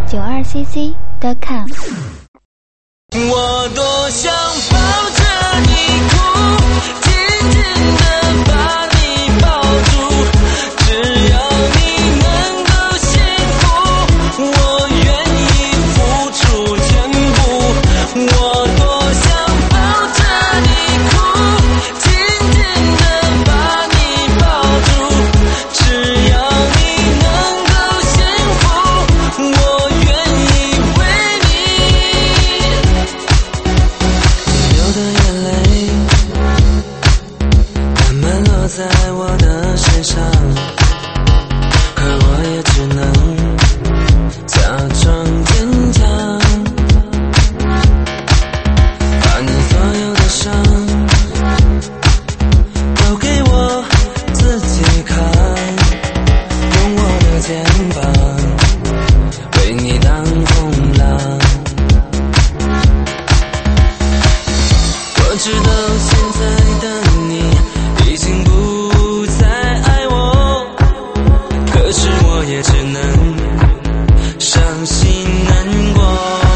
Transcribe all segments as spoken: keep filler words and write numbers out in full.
九二 C C 点 com。 我多想抱着你哭，紧紧地把你抱住，只要你能够幸福，我愿意付出全部。我多想抱着你哭，紧紧地把你抱住，只要你能够幸福，我愿意为你流的眼泪慢慢落在我的身上，可我也只能假装坚强，把你所有的伤都给我自己扛，用我的肩膀为你当风浪。我知道现在的你已经不再爱我，可是我也只能伤心难过。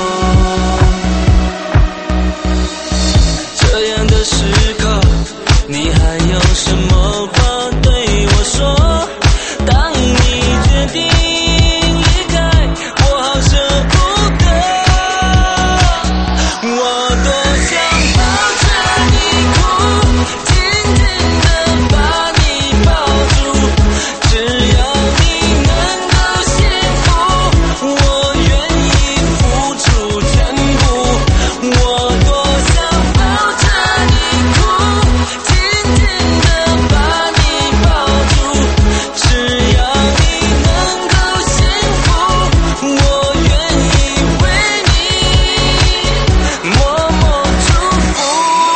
这样的时刻，你还有什么话对我说？当你决定离开，我好舍不得。我多想抱着你哭，紧紧地把你抱住，只要你能够幸福，我愿意付出全部。我多想抱着你哭，紧紧地把你抱住，只要你能够幸福，我愿意为你默默祝福。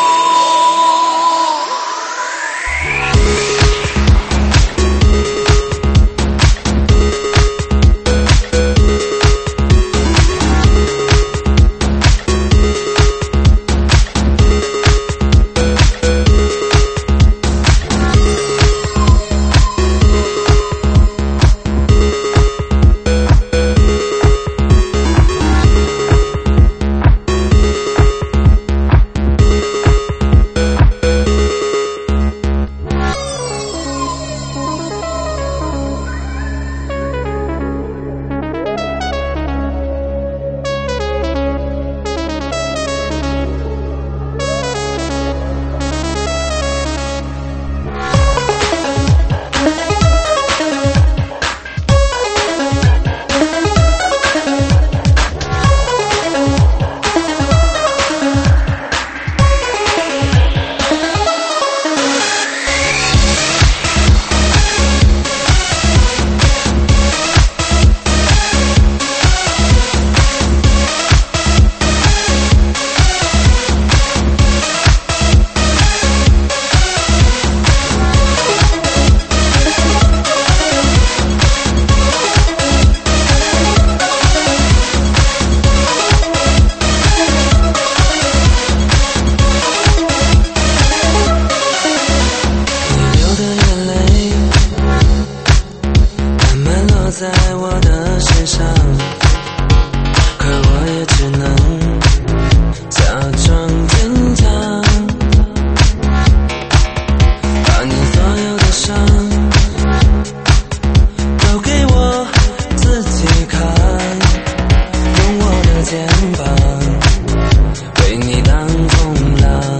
你流的眼泪慢慢落在我的身上，可我也只能假装坚强，把你所有的伤都给我自己扛，用我的肩膀为你当风浪。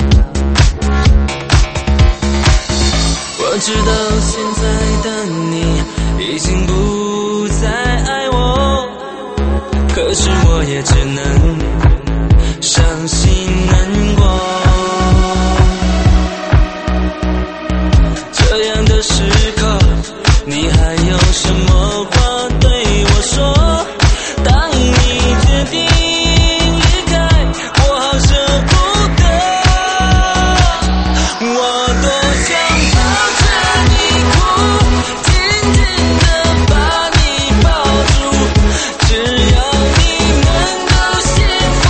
我知道现在的你已经不再爱我，可是我也只能伤心难过。这样的时刻，你还有什么话对我说？当你决定离开，我好舍不得。我多想抱着你哭，紧紧地把你抱住，只要你能够幸福，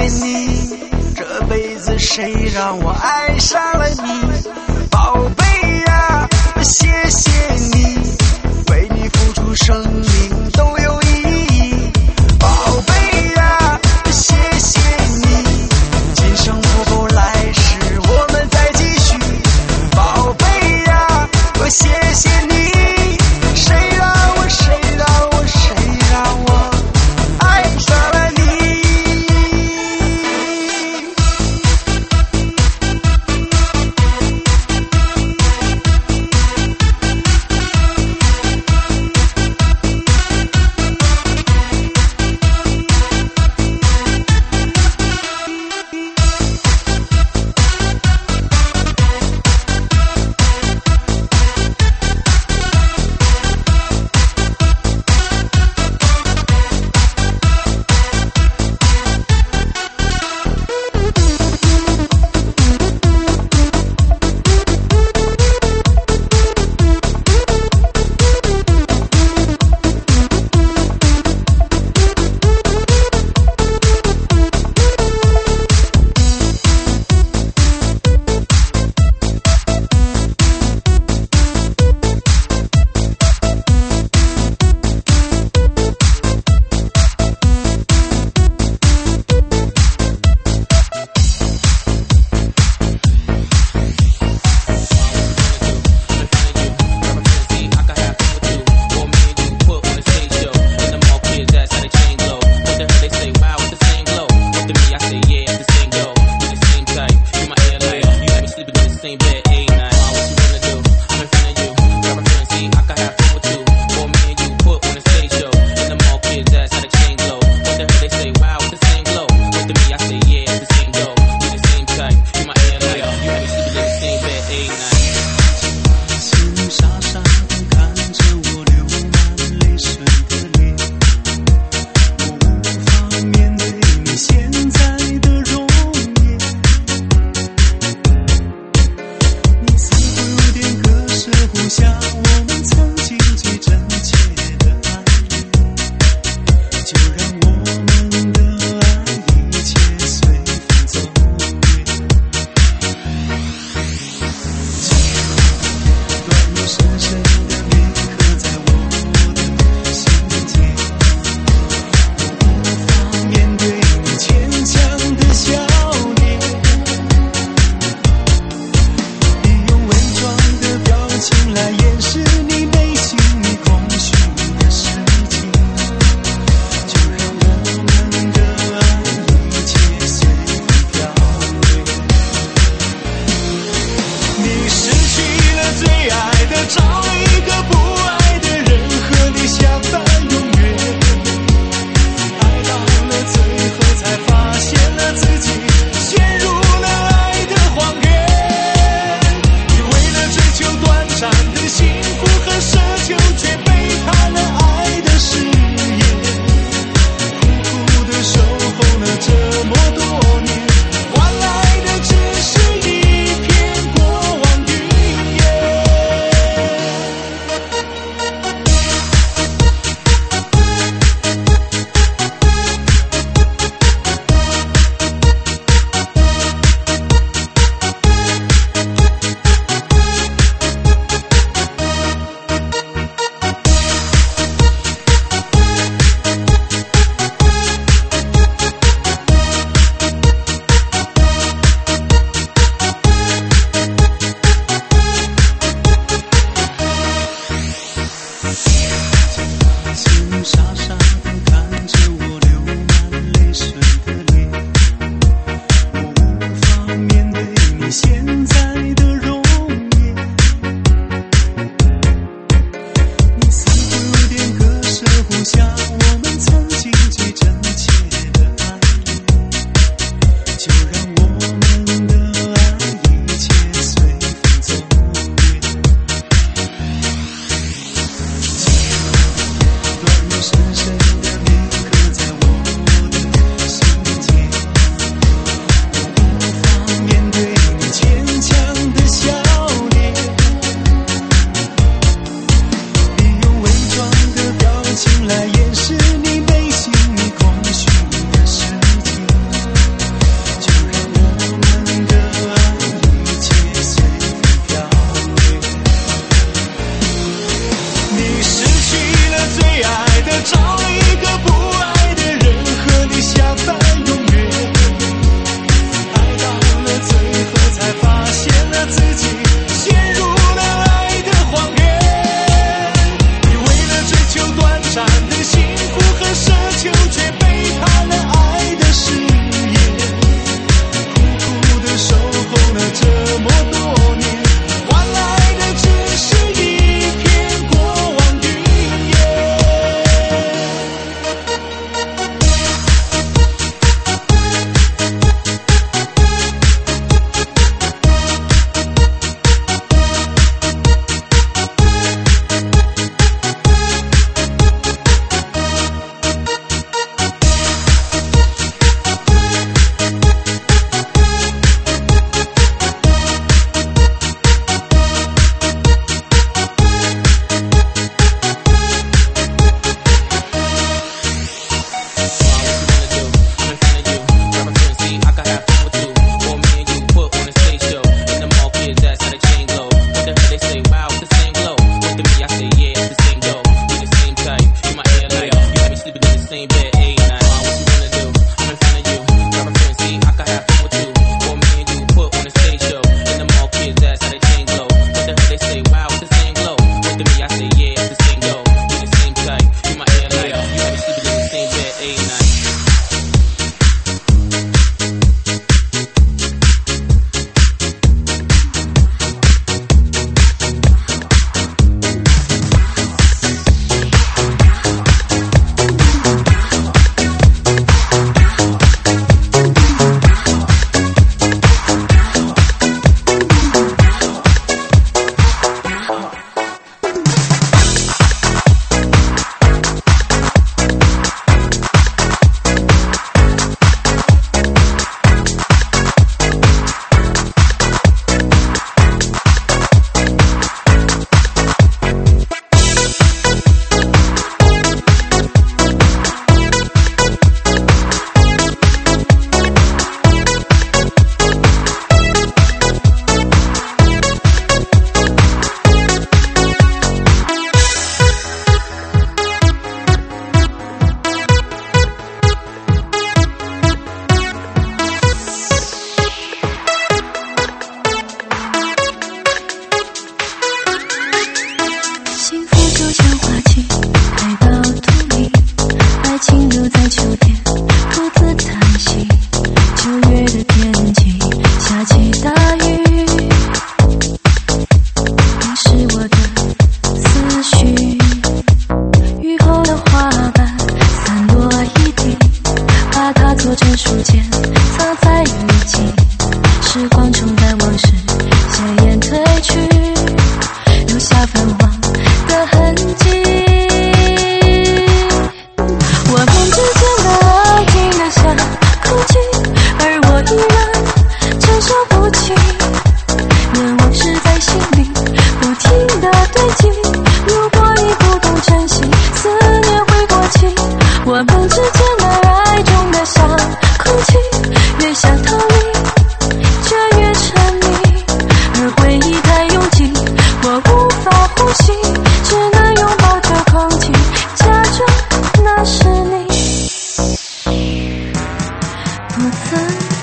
你，这辈子谁让我爱上了你？宝贝呀，谢谢你，为你付出生命都有意义。宝贝呀，谢谢你，今生不够来世我们再继续。宝贝呀，我谢谢你，谁让我谁让我谁让我爱上了你。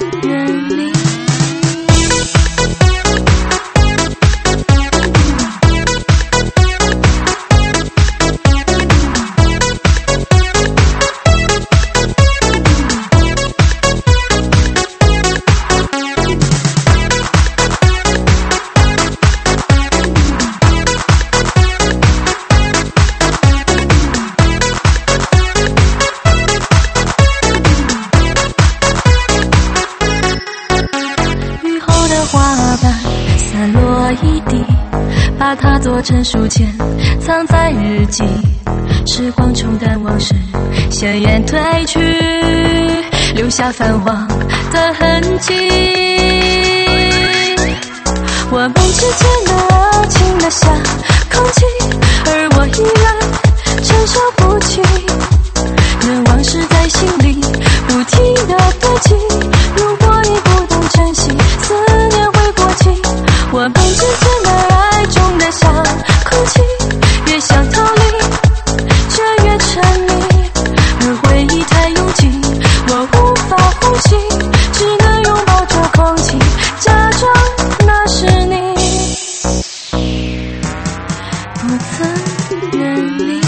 人里。把它做成书签，藏在日记。时光冲淡往事，鲜艳褪去，留下泛黄的痕迹。我们之间的爱情的像空气，而我依然承受不起。任往事在心里不停地堆积。如果你不懂珍惜，思念会过期。我们之间的爱重得像空气，越想逃离却越沉迷，而回忆太拥挤，我无法呼吸，只能拥抱着空气，假装那是你，不曾远离。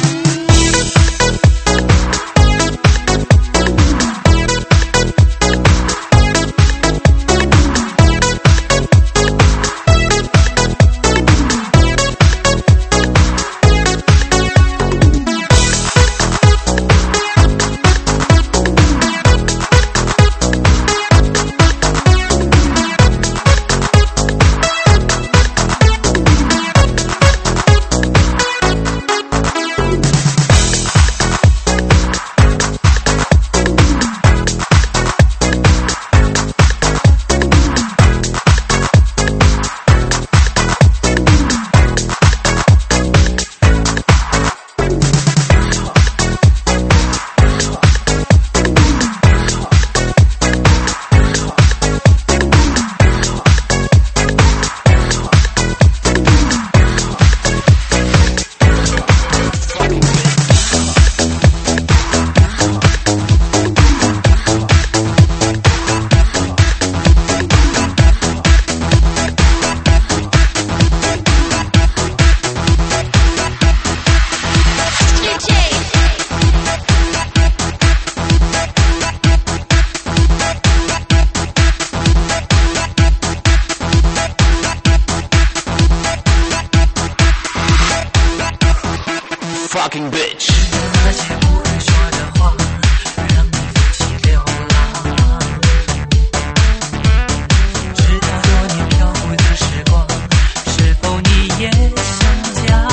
Fucking bitch。 那些不会说的话，让你负气流浪。直到多年漂浮的时光，是否你也想家？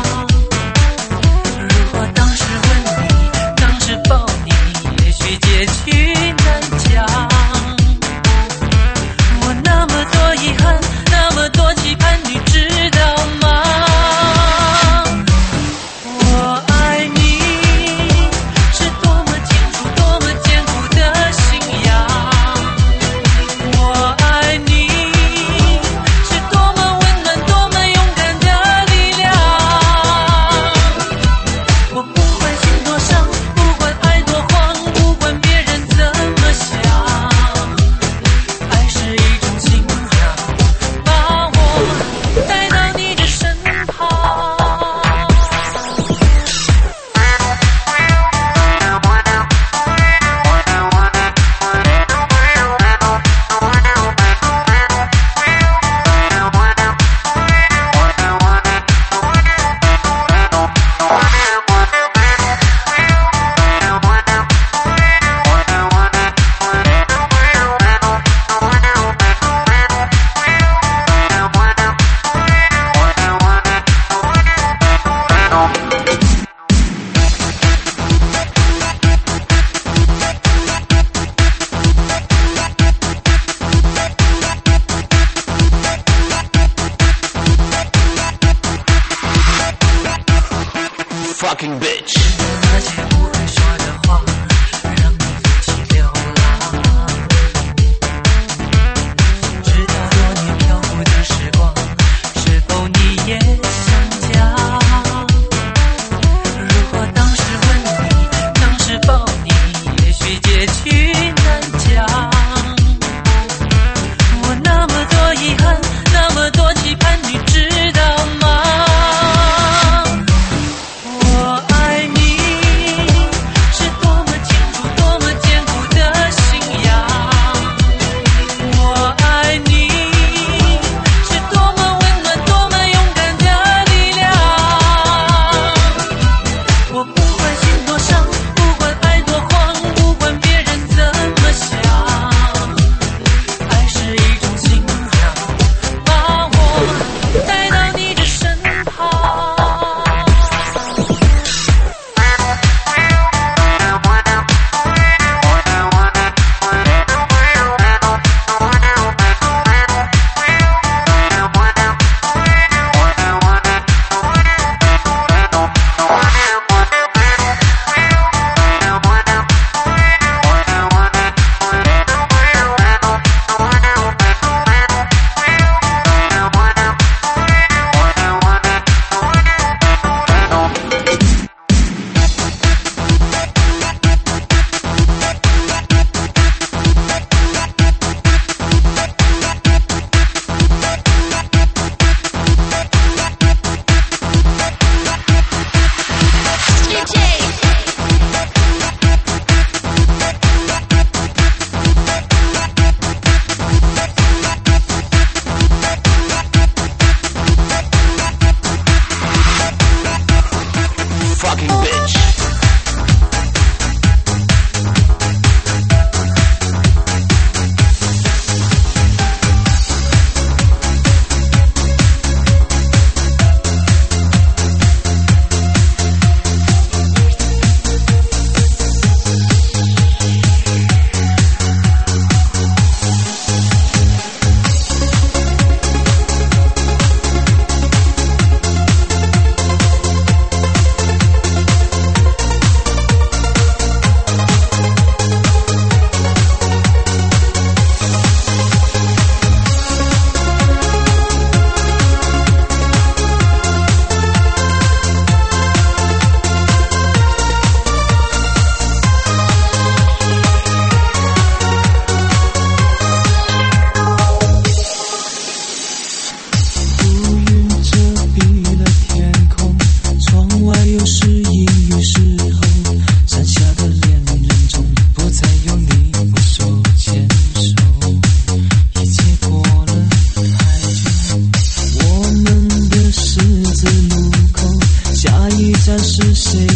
如果当时吻你，当时抱你，也许结局难讲。我那么多遗憾，那么多期盼，你知道吗？ Fucking bitch。 那些不会说的话，让你负气流浪。直到多年漂浮的时光，是否你也想家？如果当时吻你，当时抱你，也许结局难讲。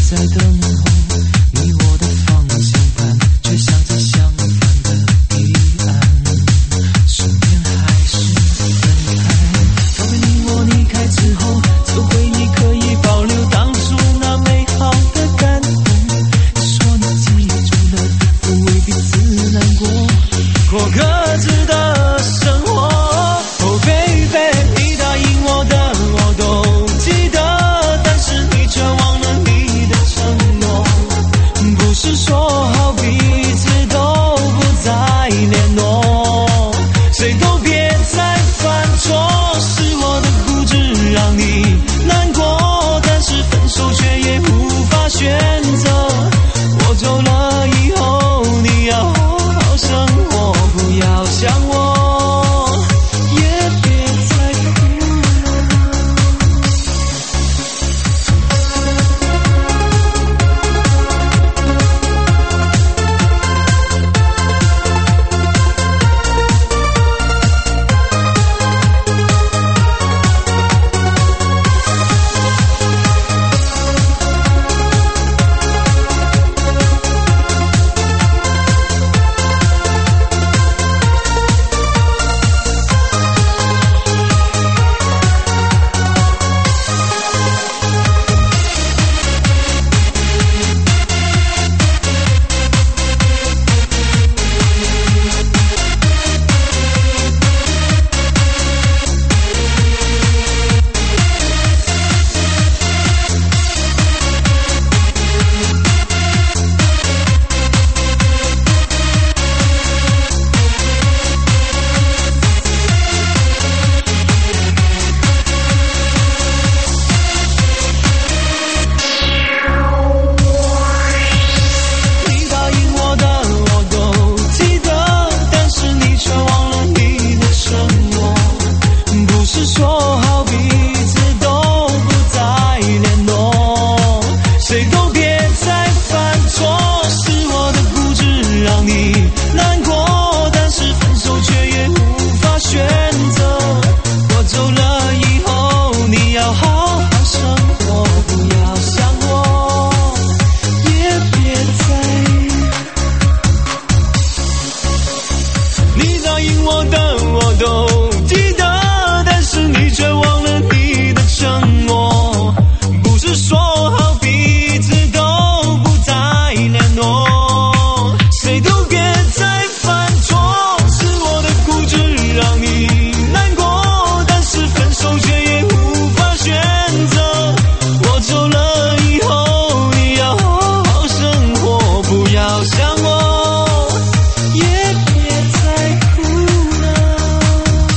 在等候，你我的方向盘却向着相反的彼岸，是念还是分开？告别你我离开之后，这回忆可以保留当初那美好的感动。你说你记住了，不为彼此难过，过各自的生活。Oh baby， 你答应我的我都记得，但是你却忘了你的承诺。不是说好彼此都不再联络，谁都别再犯错。是我的固执让你难过，但是分手却也无法选择。我走了以后，你要好好生活，不要想我，也别再哭了。想我，也别再哭了。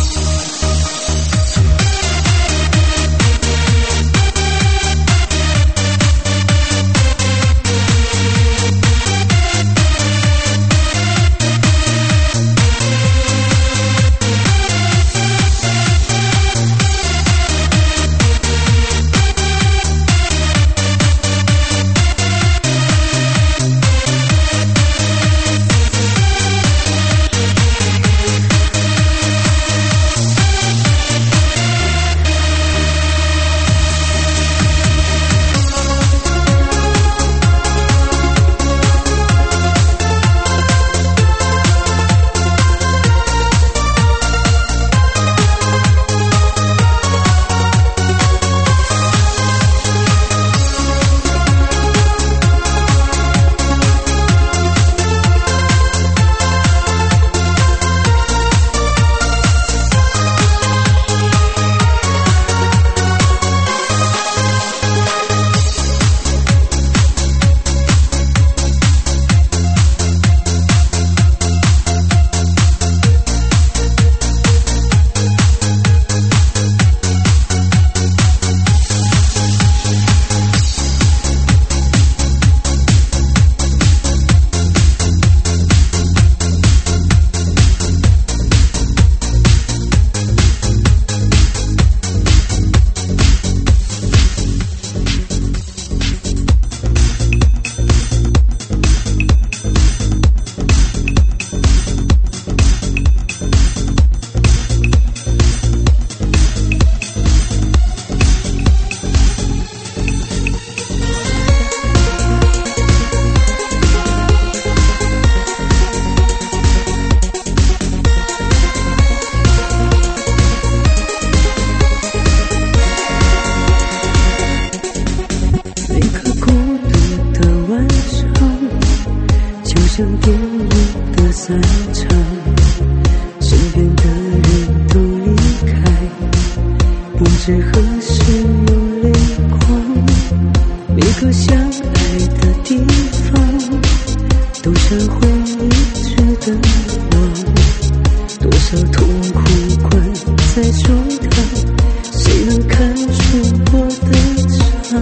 多少痛苦关在手套，谁能看出我的伤？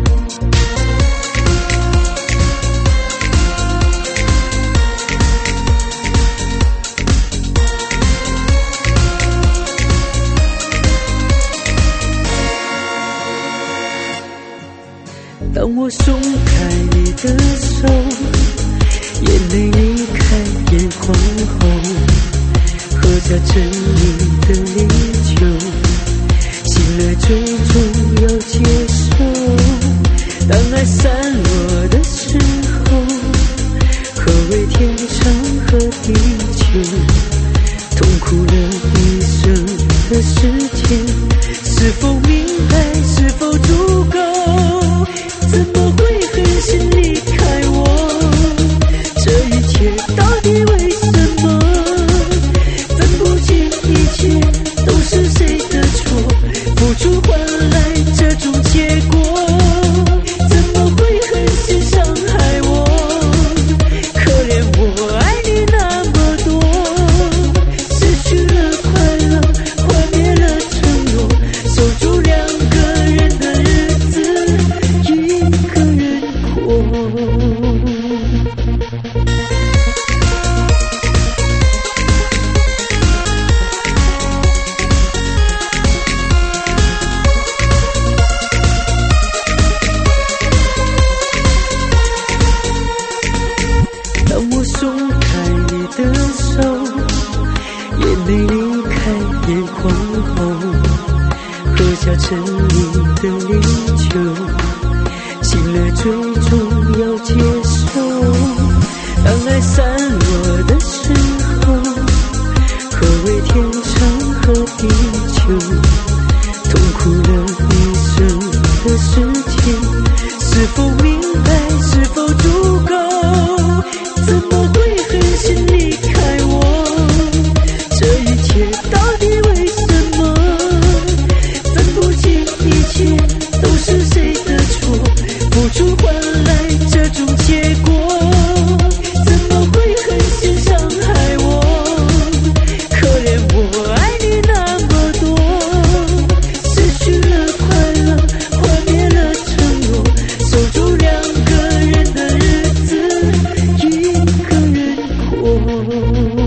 当我松开你的手，眼泪离开眼眶后，喝下沉溺的烈酒，醒来最终要接受。当爱散落的时候，何谓天长和地久？痛苦了一生的时间，是否明白，是否足够？怎么会狠心离开我？这一切到底为什么？分不清一切都是谁的错，付出换来这种结果。怎么会狠心伤害我？可怜我爱你那么多，失去了快乐，幻灭了承诺，守住两个人的日子，一个人过。当我松开你的手，眼泪离开眼眶后，喝下沉溺的烈酒，醒来最终要接受。当爱散落的时候，何谓天长和地久？痛苦了一生的时间，是否明白，是否足够？怎么会狠心离开我？这一切到底为什么？分不清一切都是谁的错，付出换来这种结果。怎么会狠心伤害我？可怜我爱你那么多，失去了快乐，幻灭了承诺，守住两个人的日子，一个人过。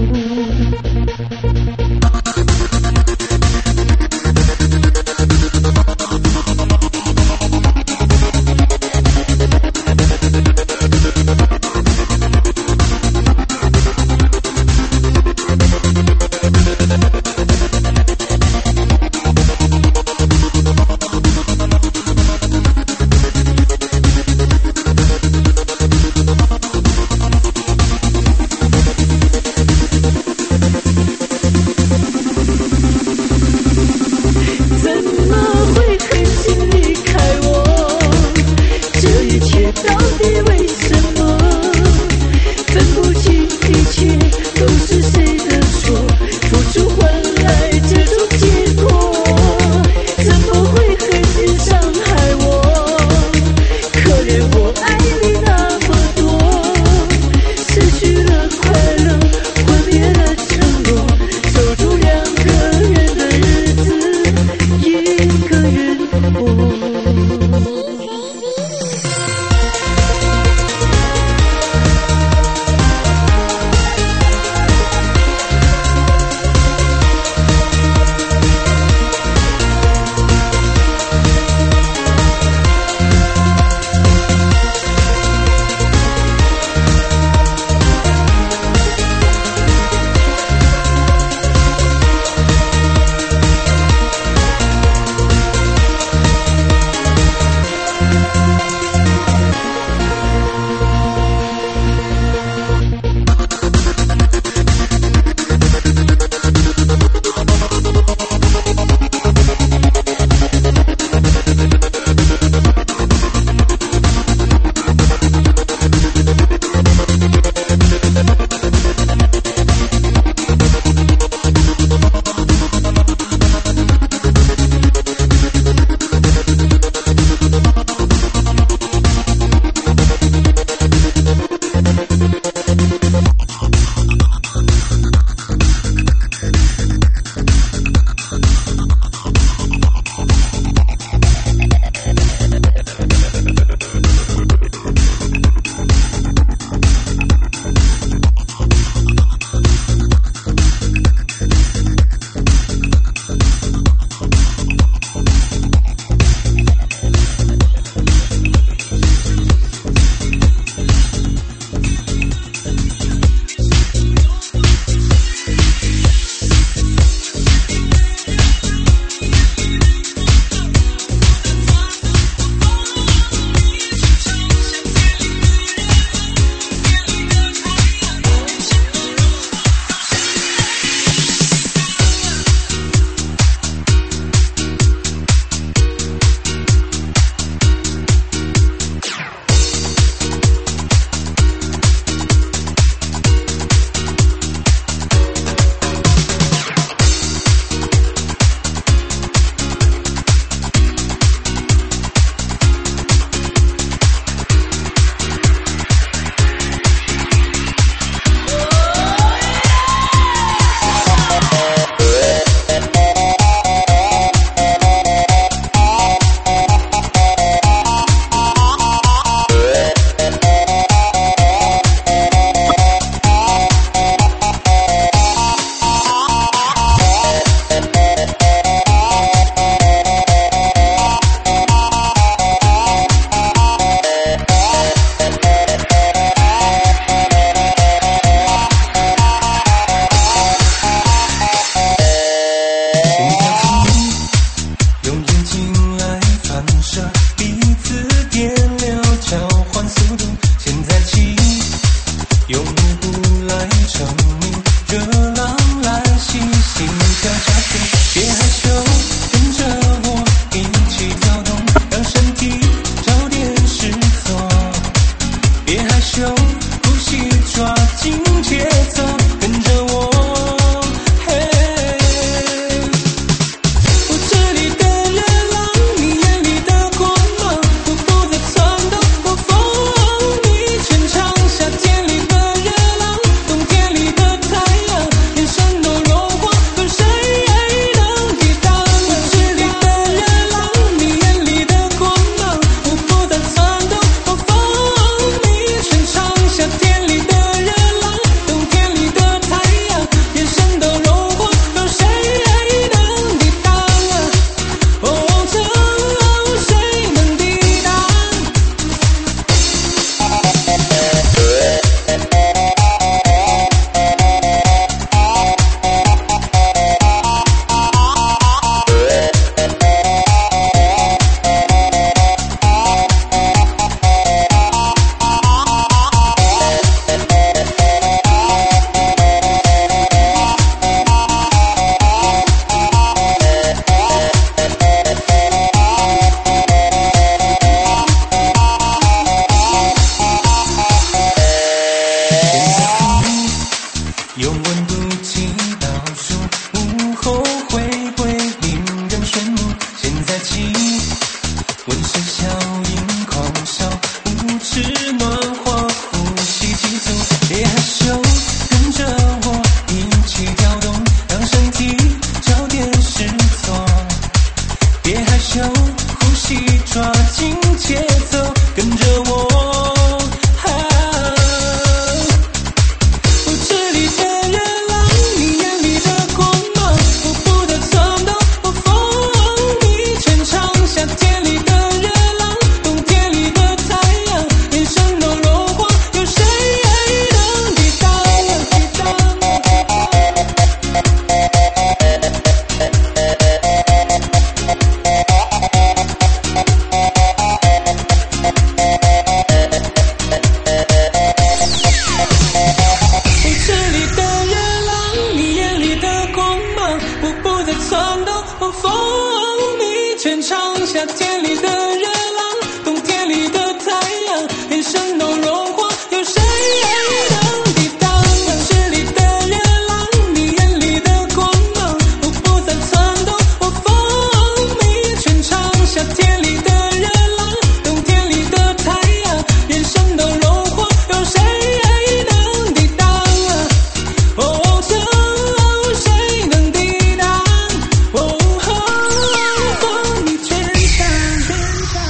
哦，风你全场夏天里的热浪，冬天里的太阳，连生都融化，有谁能抵挡城市里的热浪，你眼里的光芒，我不再窜动。哦，风你全场夏天里的热浪，冬天里的太阳，连生都融化，有谁能抵挡？哦，这谁能抵挡？哦，风你全场全场。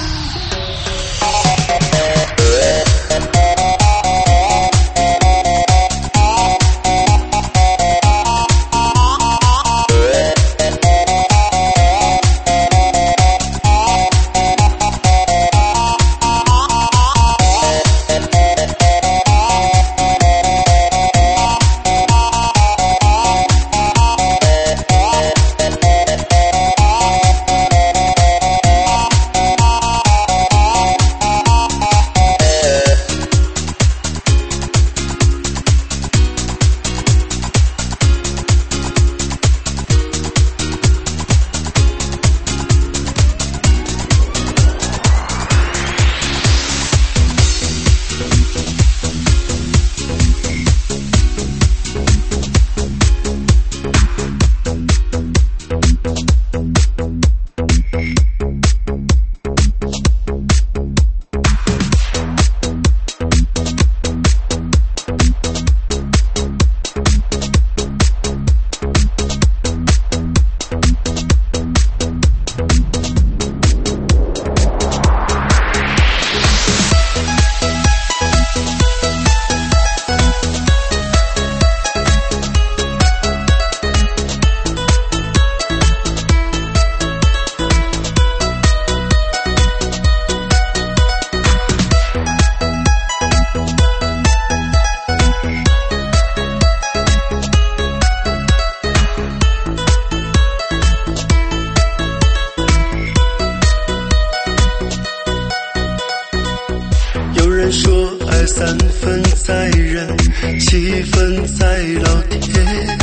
有人说爱三分在人，七分在老天，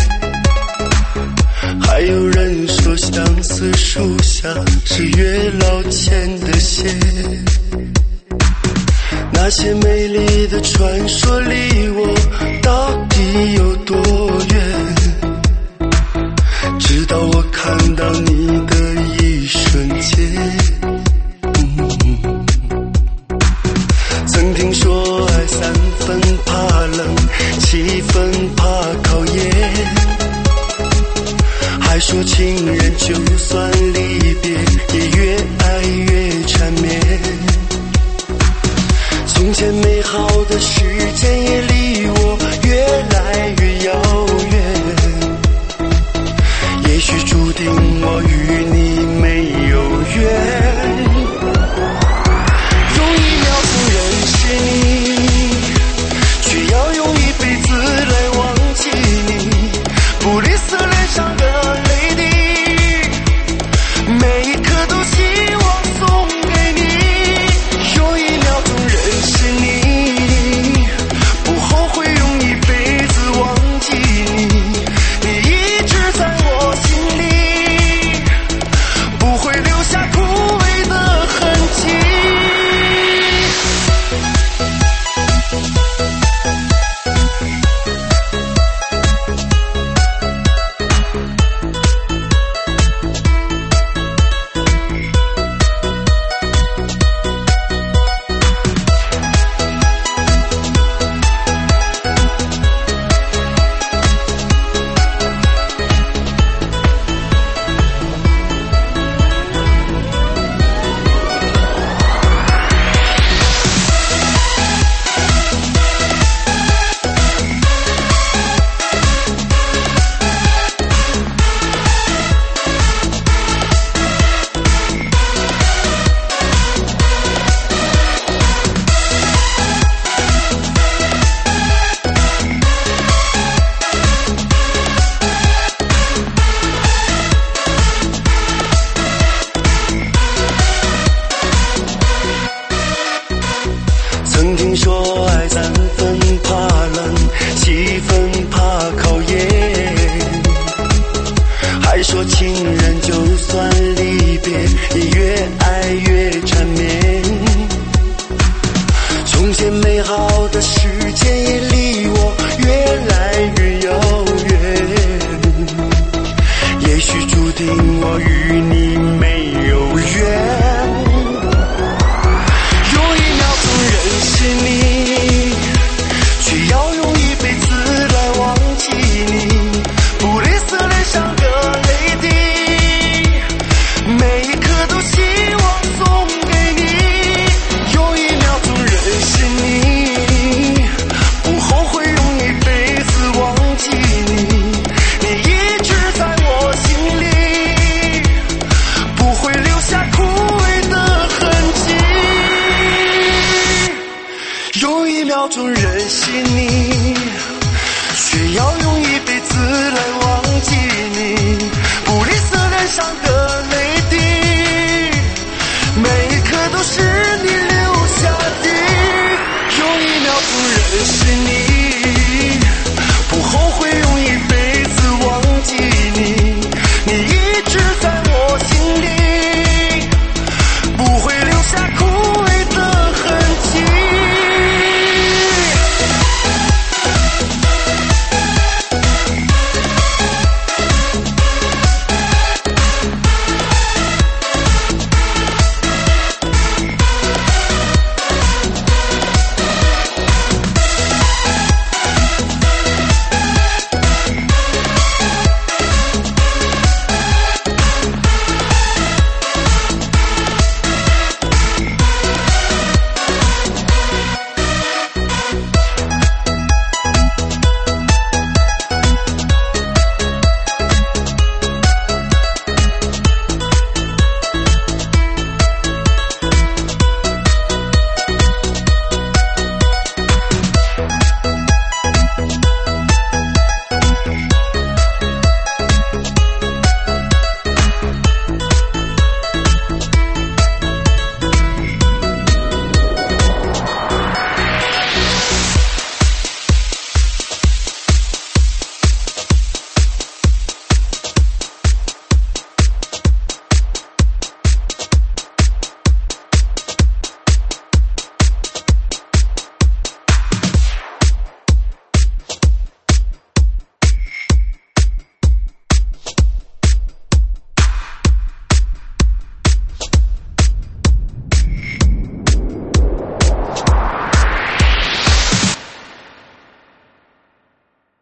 还有人说相思树下是月老牵的线。那些美丽的传说离我到底有多远？直到我看到你的一瞬间。曾听说爱三分怕冷，七分怕考验，还说情人就算离别也越爱越缠绵。从前美好的时间也离我越来越遥远，也许注定我与你没有缘。却要用一辈子来忘记你，不离撕脸上的泪滴，每一刻都希望送给你。有一秒钟认识你，不后悔用一辈子忘记你，你一直在我心里，不会留下枯萎的痕迹。曾听说爱三分怕冷，七分怕考验，还说情人就算这时间也离我越来越遥远。也许注定我与你